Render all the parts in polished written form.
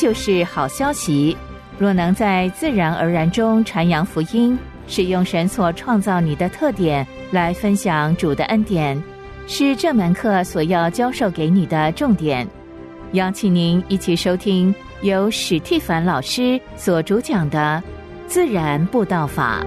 就是好消息。若能在自然而然中传扬福音，使用神所创造你的特点来分享主的恩典，是这门课所要教授给你的重点。邀请您一起收听由史蒂凡老师所主讲的自然布道法。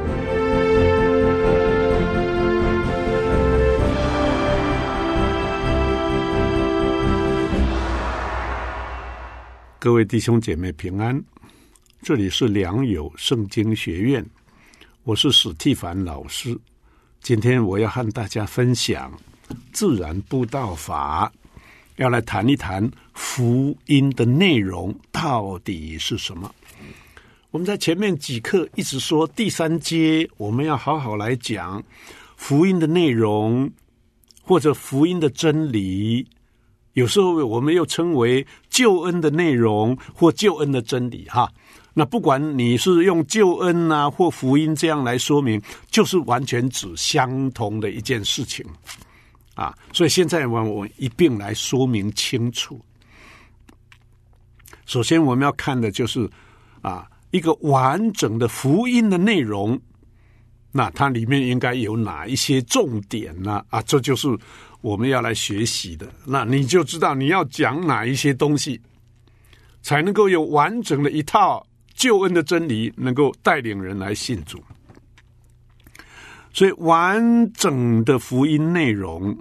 各位弟兄姐妹平安，这里是良友圣经学院，我是史蒂凡老师。今天我要和大家分享自然布道法，要来谈一谈福音的内容到底是什么。我们在前面几课一直说第三阶我们要好好来讲福音的内容，或者福音的真理，有时候我们又称为救恩的内容或救恩的真理哈。那不管你是用救恩啊或福音这样来说明，就是完全指相同的一件事情啊。所以现在我一并来说明清楚。首先我们要看的就是一个完整的福音的内容，那它里面应该有哪一些重点呢？这就是我们要来学习的。那你就知道你要讲哪一些东西，才能够有完整的一套救恩的真理，能够带领人来信主。所以完整的福音内容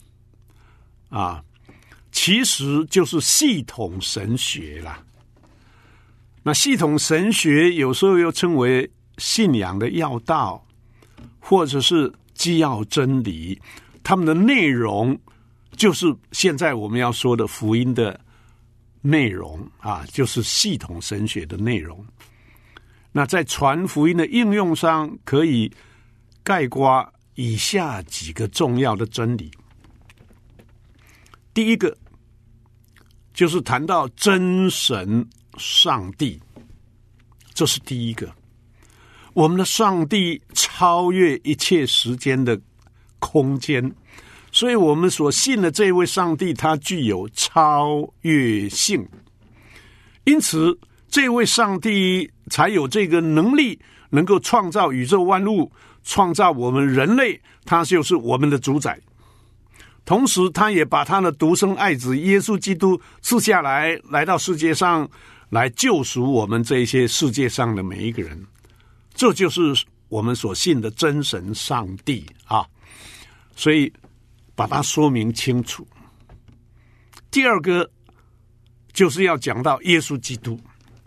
其实就是系统神学啦。那系统神学有时候又称为信仰的要道，或者是基要真理，他们的内容就是现在我们要说的福音的内容就是系统神学的内容。那在传福音的应用上，可以概括以下几个重要的真理。第一个就是谈到真神上帝，这是第一个。我们的上帝超越一切时间的空间，所以我们所信的这位上帝，他具有超越性，因此这位上帝才有这个能力，能够创造宇宙万物，创造我们人类，他就是我们的主宰。同时他也把他的独生爱子耶稣基督赐下来，来到世界上来救赎我们这些世界上的每一个人。这就是我们所信的真神上帝所以把它说明清楚。第二个就是要讲到耶稣基督。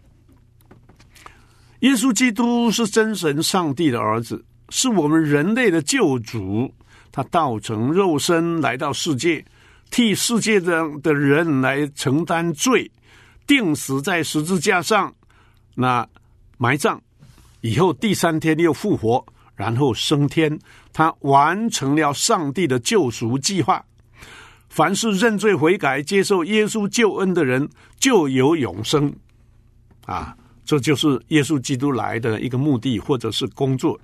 耶稣基督是真神上帝的儿子，是我们人类的救主，他道成肉身来到世界，替世界的人来承担罪，钉死在十字架上，那埋葬以后第三天又复活，然后升天。他完成了上帝的救赎计划，凡是认罪悔改接受耶稣救恩的人就有永生这就是耶稣基督来的一个目的或者是工作。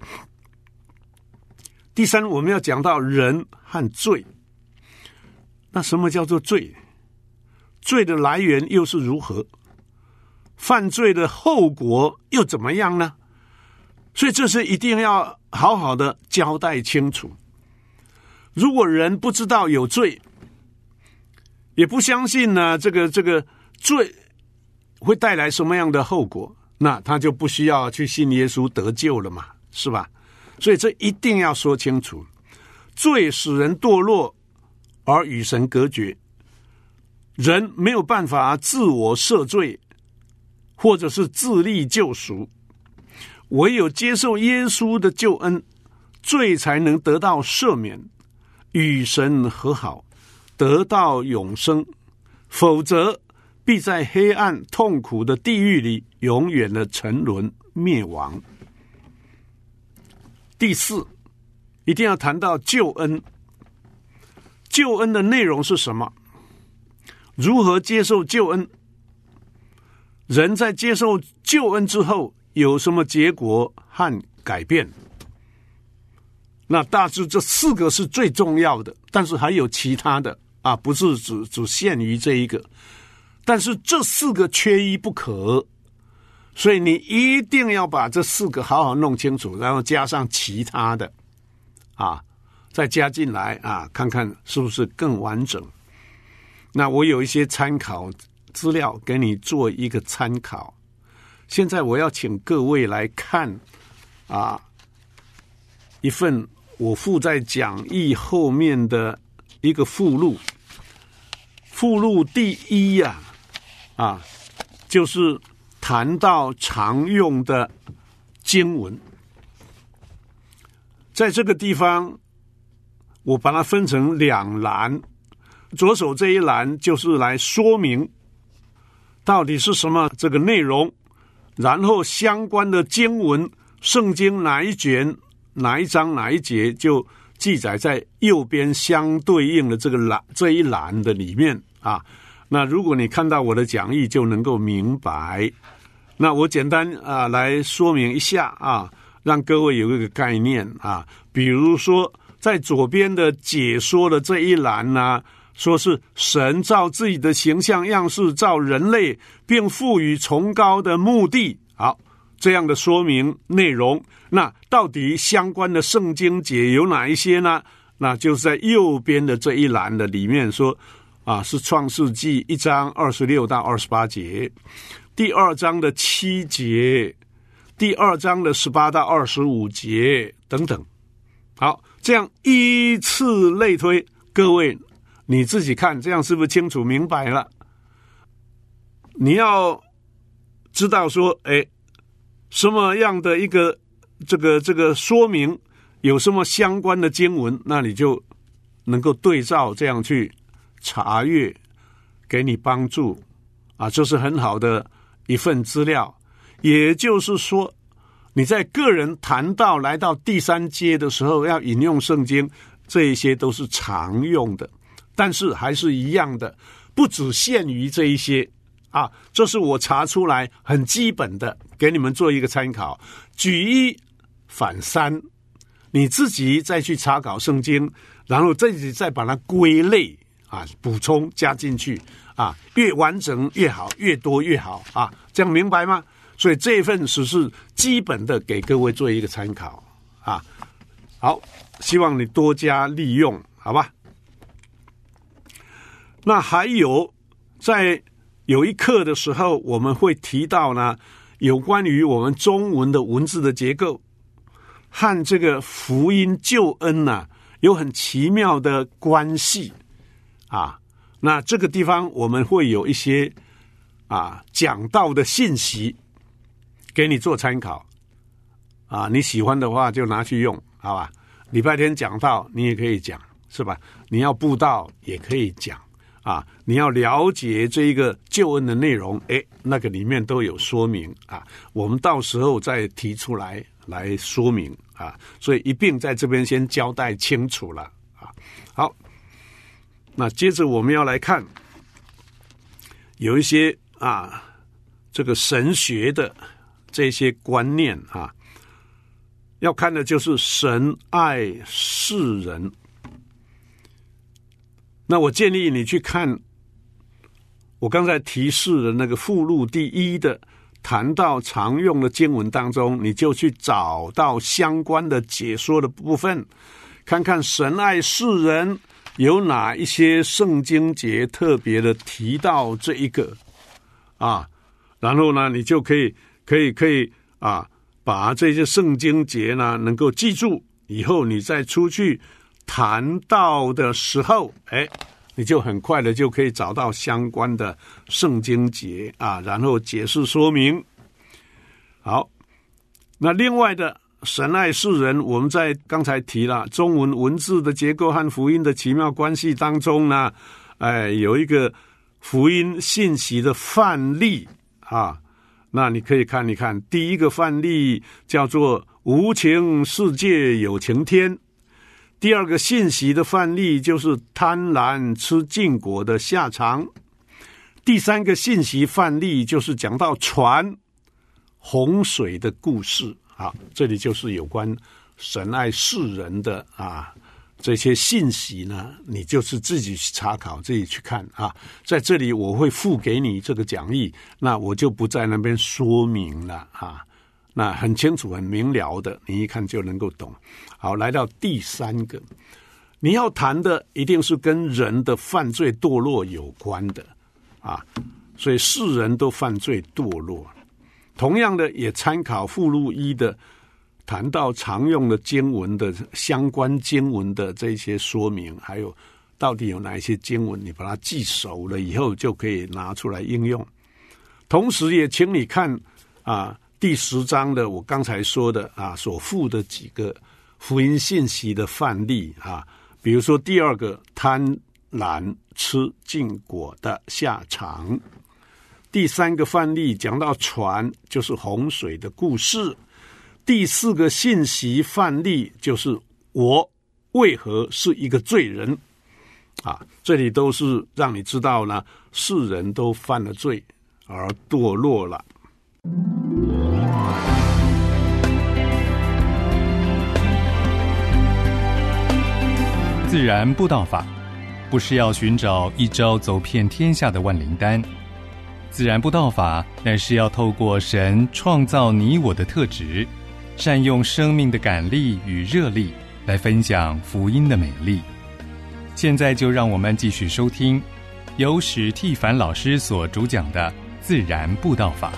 第三，我们要讲到人和罪。那什么叫做罪？罪的来源又是如何？犯罪的后果又怎么样呢？所以这是一定要好好的交代清楚。如果人不知道有罪，也不相信呢这个罪会带来什么样的后果，那他就不需要去信耶稣得救了嘛，是吧？所以这一定要说清楚。罪使人堕落而与神隔绝，人没有办法自我赦罪或者是自力救赎，唯有接受耶稣的救恩，罪才能得到赦免，与神和好，得到永生，否则必在黑暗痛苦的地狱里永远的沉沦灭亡。第四，一定要谈到救恩。救恩的内容是什么？如何接受救恩？人在接受救恩之后有什么结果和改变？那大致这四个是最重要的，但是还有其他的不是只限于这一个。 但是这4个缺一不可，所以你一定要把这4个好好弄清楚，然后加上其他的再加进来看看是不是更完整。那我有一些参考资料给你做一个参考。现在我要请各位来看一份我附在讲义后面的一个附录。附录第1就是谈到常用的经文。在这个地方我把它分成2栏，左手这一栏就是来说明到底是什么这个内容，然后相关的经文，圣经哪一卷哪一章哪一节就记载在右边相对应的这一栏的里面那如果你看到我的讲义就能够明白。那我简单来说明一下让各位有一个概念比如说在左边的解说的这一栏说是神照自己的形象样式造人类，并赋予崇高的目的。好，这样的说明内容，那到底相关的圣经节有哪一些呢？那就是在右边的这一栏的里面说是创世纪1章26到28节，第2章的7节，第2章的18到25节等等。好，这样依次类推，各位你自己看，这样是不是清楚明白了？你要知道说什么样的一个这个说明有什么相关的经文，那你就能够对照这样去查阅，给你帮助这是很好的一份资料。也就是说你在个人谈到来到第3阶的时候要引用圣经，这一些都是常用的，但是还是一样的，不只限于这一些这是我查出来很基本的，给你们做一个参考。举1反3，你自己再去查考圣经，然后自己再把它归类补充加进去越完整越好，越多越好这样明白吗？所以这份只是基本的给各位做一个参考好，希望你多加利用，好吧？那还有在有一课的时候我们会提到呢，有关于我们中文的文字的结构和这个福音救恩有很奇妙的关系那这个地方我们会有一些讲道的信息给你做参考你喜欢的话就拿去用，好吧？礼拜天讲道你也可以讲，是吧？你要布道也可以讲你要了解这个救恩的内容，那个里面都有说明我们到时候再提出来说明所以一并在这边先交代清楚了好，那接着我们要来看有一些这个神学的这些观念要看的就是神爱世人。那我建议你去看我刚才提示的那个附录第1的谈到常用的经文当中，你就去找到相关的解说的部分，看看神爱世人有哪一些圣经节特别的提到这一个然后呢你就可以把这些圣经节呢能够记住，以后你再出去谈到的时候你就很快的就可以找到相关的圣经节然后解释说明。好，那另外的神爱世人，我们在刚才提了中文文字的结构和福音的奇妙关系当中呢有一个福音信息的范例那你可以看一看，第一个范例叫做无情世界有情天，第二个信息的范例就是贪婪吃禁果的下场，第三个信息范例就是讲到船洪水的故事这里就是有关神爱世人的这些信息呢，你就是自己去查考，自己去看啊。在这里我会附给你这个讲义，那我就不在那边说明了啊。那很清楚很明了的，你一看就能够懂。好，来到第3个，你要谈的一定是跟人的犯罪堕落有关的啊。所以世人都犯罪堕落，同样的也参考附录1的谈到常用的经文的相关经文的这些说明，还有到底有哪一些经文你把它记熟了以后就可以拿出来应用。同时也请你看第10章的我刚才说的所附的几个福音信息的范例比如说第2个贪婪吃禁果的下场，第3个范例讲到船就是洪水的故事，第4个信息范例就是我为何是一个罪人这里都是让你知道呢，世人都犯了罪而堕落了。 自然布道法不是要寻找一招走遍天下的万灵丹，自然布道法乃是要透过神创造你我的特质，善用生命的感力与热力来分享福音的美丽。现在就让我们继续收听由史蒂凡老师所主讲的自然布道法。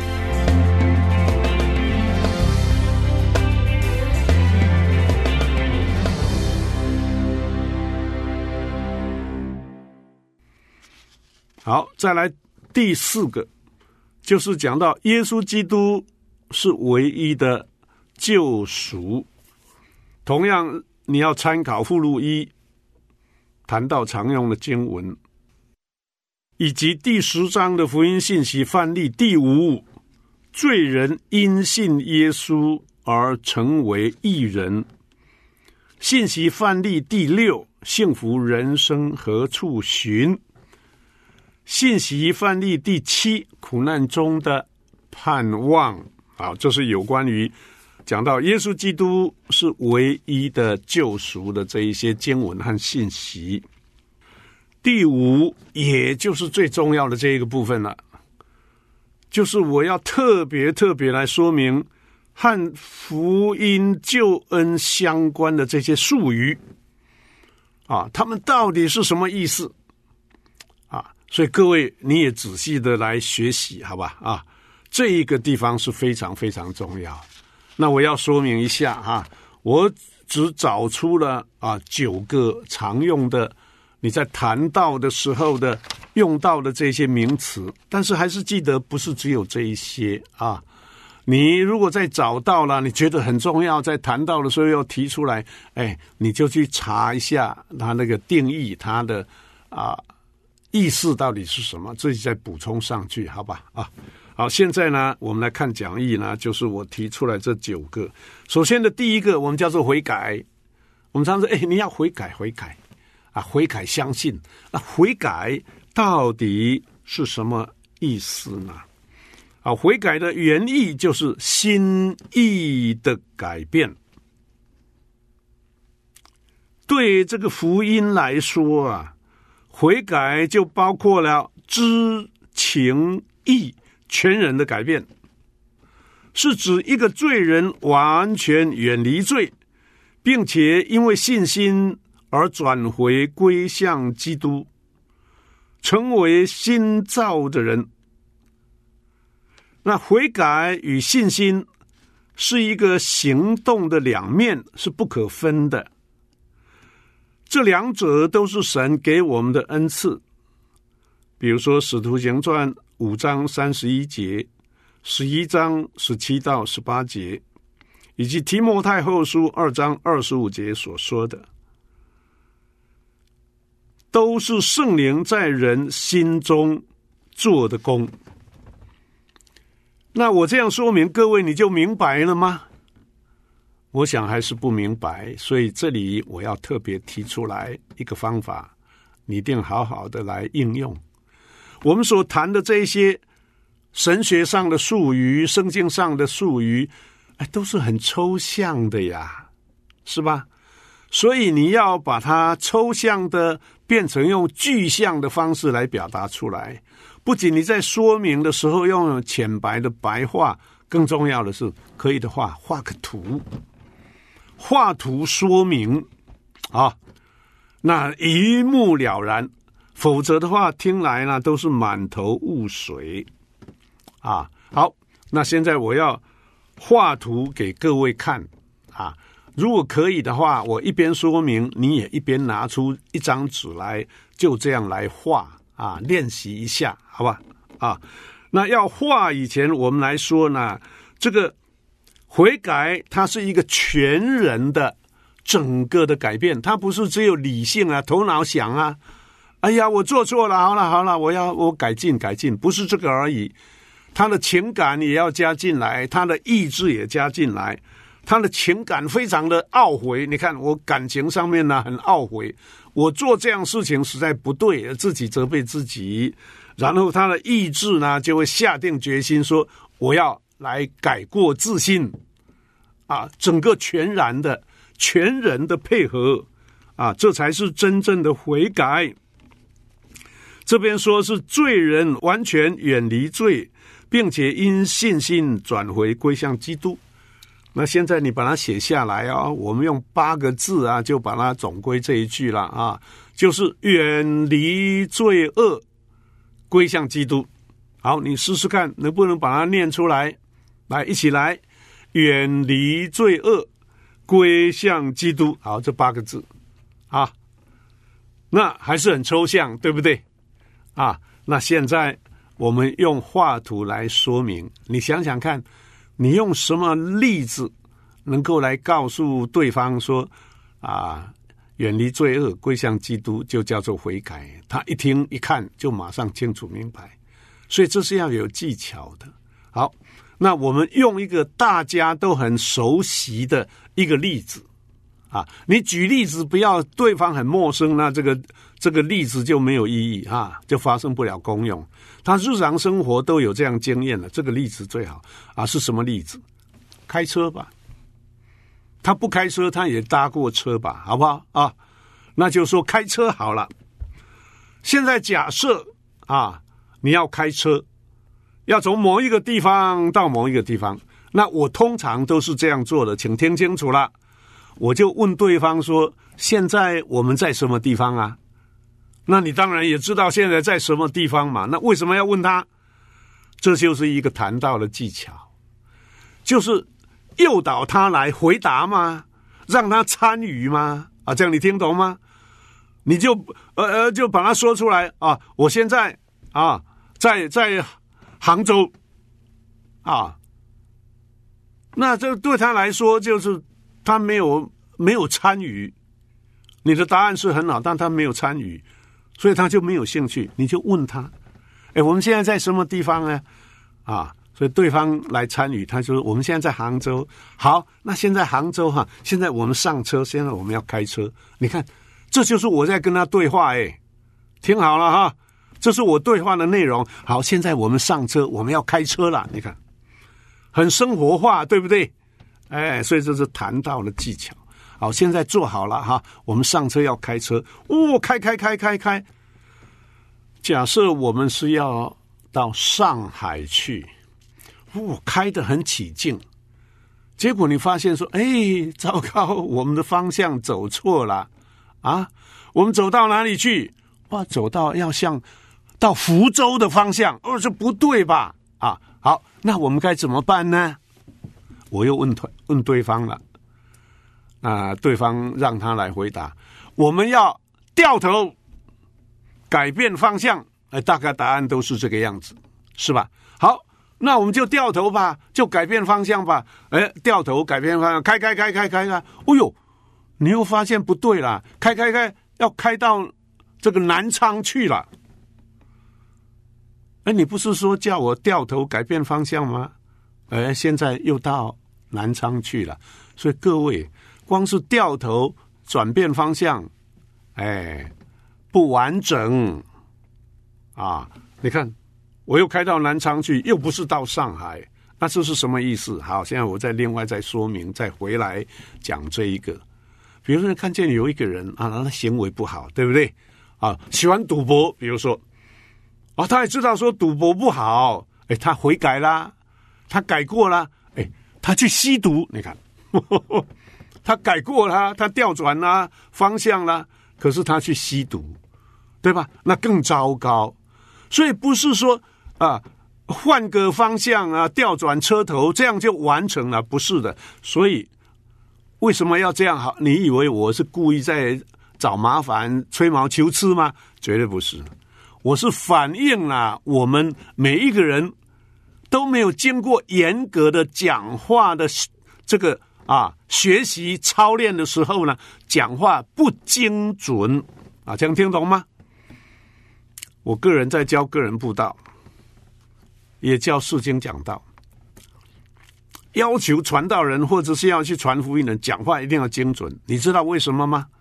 好，再来第4个，就是讲到耶稣基督是唯一的救赎。同样你要参考附录1谈到常用的经文，以及第10章的福音信息范例第5，罪人因信耶稣而成为义人，信息范例第6，幸福人生何处寻，信息范例第7，苦难中的盼望。好，这是有关于讲到耶稣基督是唯一的救赎的这一些经文和信息。第5，也就是最重要的这一个部分了，就是我要特别来说明和福音救恩相关的这些术语他们到底是什么意思所以各位你也仔细的来学习好吧这一个地方是非常非常重要。那我要说明一下我只找出了9个常用的你在谈到的时候的用到的这些名词，但是还是记得不是只有这一些你如果再找到了你觉得很重要，在谈到的时候要提出来，你就去查一下它那个定义，它的意思到底是什么，自己再补充上去好吧好，现在呢我们来看讲义呢，就是我提出来这9个。首先的第1个我们叫做悔改。我们常说你要悔改悔改相信。那悔改到底是什么意思呢？悔改的原意就是心意的改变。对这个福音来说悔改就包括了知情意全人的改变，是指一个罪人完全远离罪，并且因为信心而转回归向基督，成为新造的人。那悔改与信心是一个行动的两面，是不可分的。这两者都是神给我们的恩赐。比如说使徒行传5章31节，11章17到18节，以及提摩太后书2章25节所说的，都是圣灵在人心中做的工。那我这样说明，各位你就明白了吗？我想还是不明白，所以这里我要特别提出来一个方法，你一定好好的来应用。我们所谈的这些神学上的术语，圣经上的术语，都是很抽象的呀，是吧？ 所以你要把它抽象的变成用具象的方式来表达出来。不仅你在说明的时候用浅白的白话，更重要的是，可以的话画个图，画图说明啊，那一目了然。否则的话，听来呢都是满头雾水啊。好，那现在我要画图给各位看啊。如果可以的话，我一边说明，你也一边拿出一张纸来，就这样来画啊，练习一下，好吧？啊，那要画以前，我们来说呢，这个悔改它是一个全人的整个的改变，它不是只有理性啊、头脑想啊。哎呀，我做错了，好了，我改进，不是这个而已。他的情感也要加进来，他的意志也加进来。他的情感非常的懊悔，你看我感情上面呢很懊悔，我做这样事情实在不对，自己责备自己。然后他的意志呢就会下定决心说，我要来改过自新啊，整个全人的配合啊，这才是真正的悔改。这边说是罪人完全远离罪，并且因信心转回归向基督。那现在你把它写下来啊，我们用8个字啊，就把它总归这一句了啊，就是远离罪恶，归向基督。好，你试试看能不能把它念出来。来，一起来，远离罪恶，归向基督。好，这8个字啊，那还是很抽象，对不对？啊，那现在我们用画图来说明。你想想看，你用什么例子能够来告诉对方说啊，远离罪恶，归向基督，就叫做悔改？他一听一看就马上清楚明白，所以这是要有技巧的。好，那我们用一个大家都很熟悉的一个例子啊，你举例子不要对方很陌生，那这个例子就没有意义啊，就发生不了功用。他日常生活都有这样经验了，这个例子最好啊。是什么例子？开车吧，他不开车他也搭过车吧，好不好啊？那就说开车好了。现在假设啊，你要开车，要从某一个地方到某一个地方，那我通常都是这样做的，请听清楚了。我就问对方说，现在我们在什么地方啊？那你当然也知道现在在什么地方嘛，那为什么要问他？这就是一个谈道的技巧，就是诱导他来回答嘛，让他参与嘛，啊，这样你听懂吗？你就把它说出来啊，我现在啊在杭州啊，那这对他来说就是他没有参与。你的答案是很好，但他没有参与，所以他就没有兴趣。你就问他，我们现在在什么地方呢？啊，所以对方来参与，他说我们现在在杭州。好，那现在杭州哈，现在我们上车，现在我们要开车。你看，这就是我在跟他对话，听好了哈，这是我对话的内容。好，现在我们上车，我们要开车了。你看，很生活化，对不对？所以这是谈道的技巧。好，现在做好了哈，我们上车要开车。开。假设我们是要到上海去，开得很起劲，结果你发现说，糟糕，我们的方向走错了啊！我们走到哪里去？走到要到福州的方向，这不对吧？啊，好，那我们该怎么办呢？我又问对方了。对方让他来回答，我们要掉头改变方向，大概答案都是这个样子，是吧？好，那我们就掉头吧，就改变方向吧。掉头改变方向，开。你又发现不对了，开，要开到这个南昌去了。你不是说叫我掉头改变方向吗？现在又到南昌去了，所以各位。光是掉头转变方向，不完整啊！你看，我又开到南昌去，又不是到上海，那这是什么意思？好，现在我再另外再说明，再回来讲这一个。 比如说看见有一个人啊，他行为不好，对不对？啊，喜欢赌博，比如说，啊，他也知道说赌博不好，哎，他悔改啦，他改过啦，哎，他去吸毒，你看，他改过啦，他调转啦方向啦，可是他去吸毒，对吧？那更糟糕。所以不是说啊，换个方向啊，调转车头，这样就完成了，不是的。所以为什么要这样好？你以为我是故意在找麻烦、吹毛求疵吗？绝对不是，我是反映了我们每一个人都没有经过严格的讲话的这个学习操练的时候呢，讲话不精准啊，这样听懂吗？我个人在教个人布道，也教释经讲道，要求传道人或者是要去传福音的人讲话一定要精准。你知道为什么吗？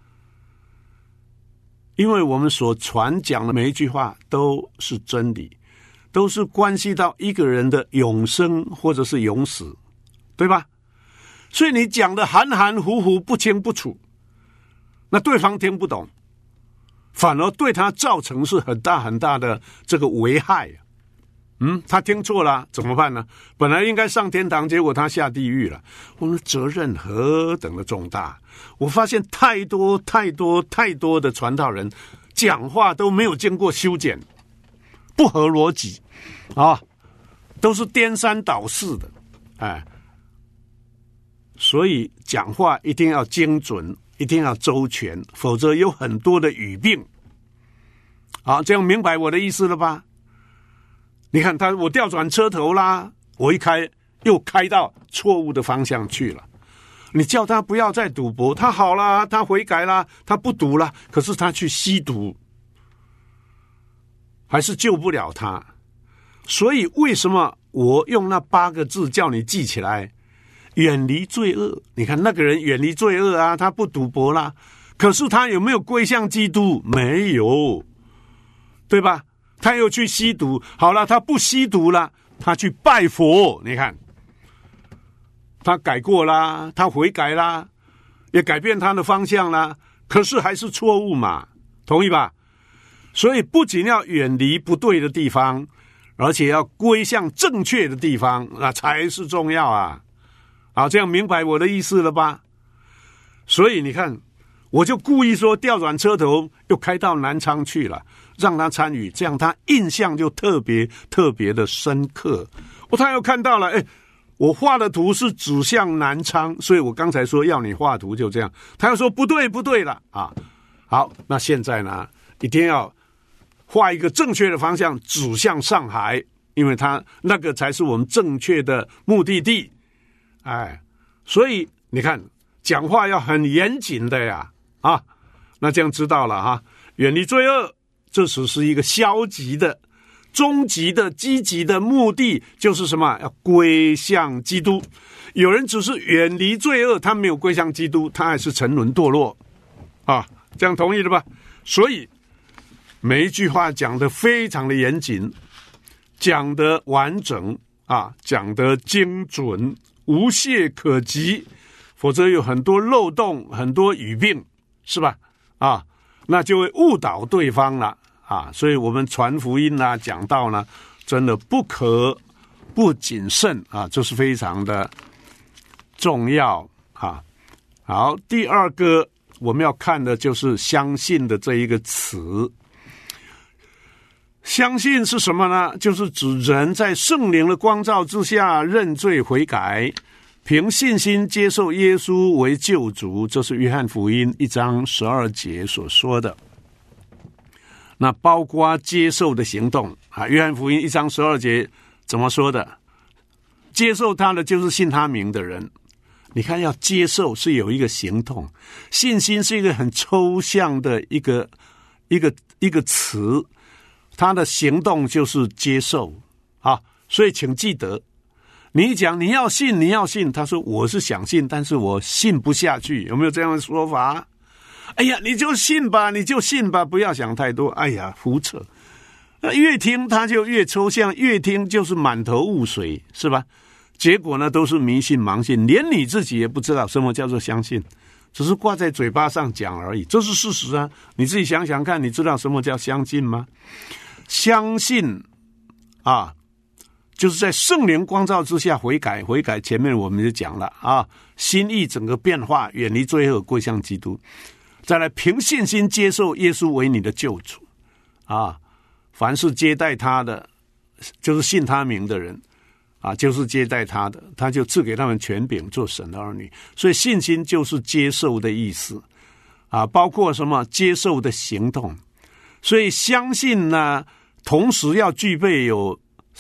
因为我们所传讲的每一句话都是真理，都是关系到一个人的永生或者是永死，对吧？所以你讲的含含糊糊、不清不楚，那对方听不懂，反而对他造成是很大很大的这个危害。他听错了怎么办呢？本来应该上天堂，结果他下地狱了。我们的责任何等的重大！我发现太多的传道人讲话都没有经过修剪，不合逻辑啊，都是颠三倒四的，哎，所以讲话一定要精准，一定要周全，否则有很多的语病。好，这样明白我的意思了吧？你看我调转车头啦，我一开又开到错误的方向去了。你叫他不要再赌博，他好啦，他悔改啦，他不赌啦，可是他去吸毒，还是救不了他。所以为什么我用那8个字叫你记起来？远离罪恶。你看那个人远离罪恶啊，他不赌博啦，可是他有没有归向基督？没有，对吧？他又去吸毒，好了，他不吸毒了，他去拜佛。你看，他改过啦，他悔改啦，也改变他的方向啦，可是还是错误嘛，同意吧？所以不仅要远离不对的地方，而且要归向正确的地方，那才是重要啊！好，这样明白我的意思了吧？所以你看，我就故意说调转车头，又开到南昌去了，让他参与，这样他印象就特别的深刻。他又看到了，我画的图是指向南昌，所以我刚才说要你画图就这样。他又说不对了啊！好，那现在呢，一定要画一个正确的方向，指向上海，因为他那个才是我们正确的目的地。所以你看，讲话要很严谨的呀，那这样知道了哈。远离罪恶，这只是一个消极的、终极的、积极的目的，就是什么？要归向基督。有人只是远离罪恶，他没有归向基督，他还是沉沦堕落啊！这样同意了吧？所以每一句话讲得非常的严谨，讲得完整啊，讲得精准，无懈可击，否则有很多漏洞，很多语病，是吧？那就会误导对方了啊！所以我们传福音啊，讲道呢，真的不可不谨慎啊，这是非常的重要啊。好，第二个我们要看的就是相信的这一个词。相信是什么呢？就是指人在圣灵的光照之下认罪悔改，凭信心接受耶稣为救主，这是约翰福音1章12节所说的。那包括接受的行动啊，约翰福音1章12节怎么说的？接受他的就是信他名的人。你看，要接受是有一个行动，信心是一个很抽象的一个词，他的行动就是接受啊。所以请记得，你讲你要信，他说我是想信，但是我信不下去，有没有这样的说法？哎呀，你就信吧，不要想太多。哎呀，胡扯！越听他就越抽象，越听就是满头雾水，是吧？结果呢，都是迷信盲信，连你自己也不知道什么叫做相信， 只是挂在嘴巴上讲而已，这是事实啊！你自己想想看，你知道什么叫相信吗？相信啊，就是在圣灵光照之下悔改，悔改前面我们就讲了啊，心意整个变化，远离罪恶，归向基督。再来凭信心接受耶稣为你的救主啊，凡是接待他的，就是信他名的人啊，就是接待他的，他就赐给他们权柄做神的儿女。所以信心就是接受的意思啊，包括什么接受的行动。所以相信呢，同时要具备有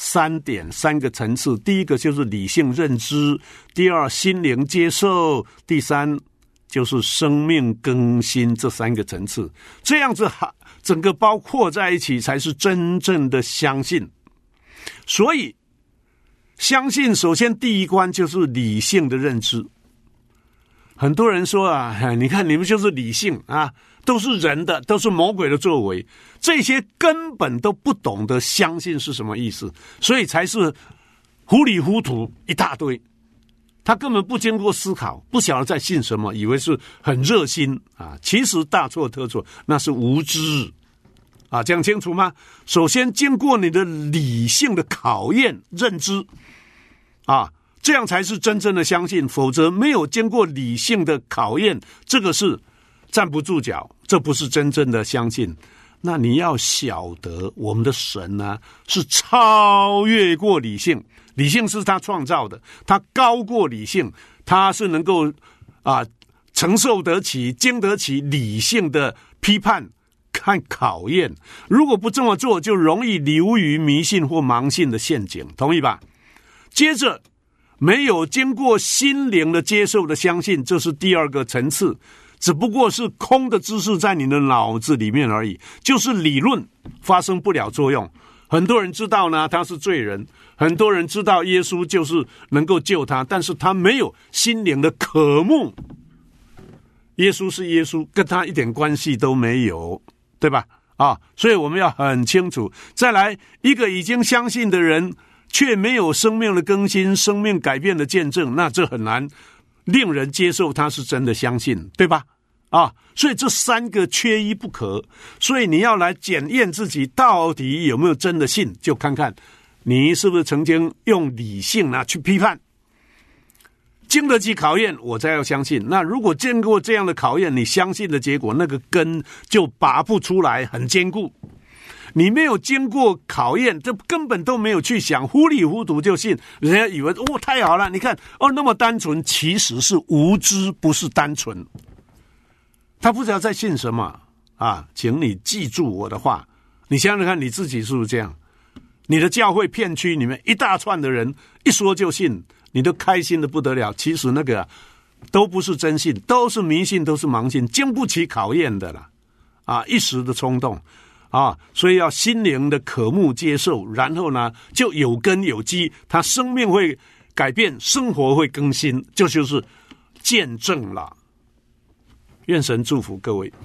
3个层次。第一个就是理性认知，第二心灵接受，第三就是生命更新，这3个层次，这样子整个包括在一起才是真正的相信。所以相信首先第一关就是理性的认知。很多人说啊，你看你们就是理性啊，都是人的，都是魔鬼的作为，这些根本都不懂得相信是什么意思，所以才是糊里糊涂一大堆。他根本不经过思考，不晓得在信什么，以为是很热心啊，其实大错特错，那是无知啊，讲清楚吗？首先经过你的理性的考验认知啊，这样才是真正的相信，否则没有经过理性的考验，这个是站不住脚，这不是真正的相信。那你要晓得我们的神呢，是超越过理性，理性是他创造的，他高过理性，他是能够承受得起经得起理性的批判看考验。如果不这么做，就容易流于迷信或盲信的陷阱，同意吧？接着没有经过心灵的接受的相信，这是第2个层次，只不过是空的知识在你的脑子里面而已，就是理论发生不了作用。很多人知道呢他是罪人，很多人知道耶稣就是能够救他，但是他没有心灵的渴慕，耶稣是耶稣，跟他一点关系都没有，对吧？所以我们要很清楚。再来，一个已经相信的人却没有生命的更新，生命改变的见证，那这很难令人接受他是真的相信，对吧？所以这3个缺一不可。所以你要来检验自己到底有没有真的信，就看看你是不是曾经用理性去批判，经得起考验，我才要相信。那如果经过这样的考验，你相信的结果，那个根就拔不出来，很坚固。你没有经过考验，这根本都没有去想，糊里糊涂就信，人家以为太好了，你看那么单纯，其实是无知，不是单纯。他不知道在信什么请你记住我的话。你想想看你自己是不是这样？你的教会片区里面一大串的人一说就信，你都开心的不得了，其实那个都不是真信，都是迷信，都是盲信，经不起考验的了一时的冲动所以要心灵的渴慕接受，然后呢就有根有基，他生命会改变，生活会更新，这就是见证了。愿神祝福各位。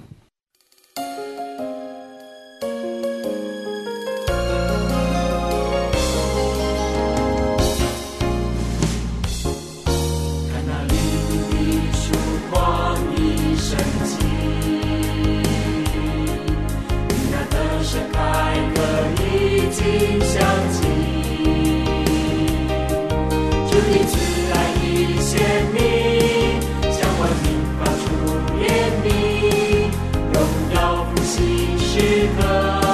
看那黎明的曙光已升起，那灯是开歌已经响起，主的慈爱已显明，向万民发出怜悯，荣耀复兴时刻。